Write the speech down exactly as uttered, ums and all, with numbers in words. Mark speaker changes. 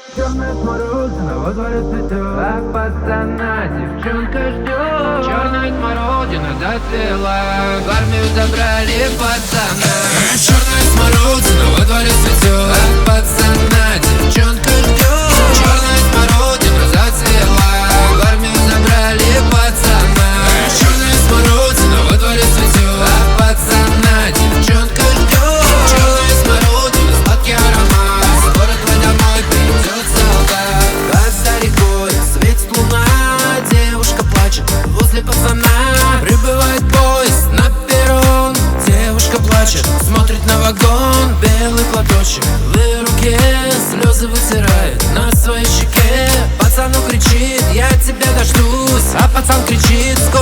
Speaker 1: Черная смородина во дворе цветет, а пацана девчонка ждет. Черная смородина зацвела, в армию забрали пацана.
Speaker 2: Черная смородина во дворе цветет,
Speaker 1: а пацана девчонка ждет.
Speaker 2: Черная смородина
Speaker 1: зацвела, в армию забрали пацана.
Speaker 2: Черная смородина во дворе цветет,
Speaker 1: а пацана девчонка ждет.
Speaker 2: Черная смородина,
Speaker 1: сладкий аромат, скоро твой домой придет солдат. Как за рекой светит луна, девушка плачет возле пацана. Прибывает поезд на перрон, девушка плачет, смотрит на вагон. Белый платочек в ее руке, слезы вытирает на своей щеке. Пацану кричит: я тебя дождусь, а пацан кричит: